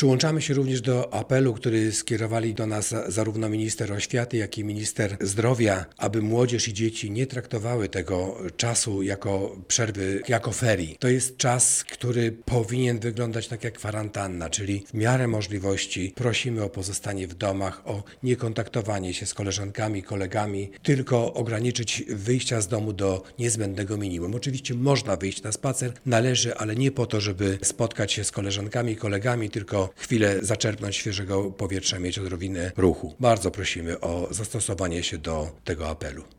Przyłączamy się również do apelu, który skierowali do nas zarówno minister oświaty, jak i minister zdrowia, aby młodzież i dzieci nie traktowały tego czasu jako przerwy, jako ferii. To jest czas, który powinien wyglądać tak jak kwarantanna, czyli w miarę możliwości prosimy o pozostanie w domach, o niekontaktowanie się z koleżankami, kolegami, tylko ograniczyć wyjścia z domu do niezbędnego minimum. Oczywiście można wyjść na spacer, należy, ale nie po to, żeby spotkać się z koleżankami, kolegami, tylko chwilę zaczerpnąć świeżego powietrza, mieć odrobinę ruchu. Bardzo prosimy o zastosowanie się do tego apelu.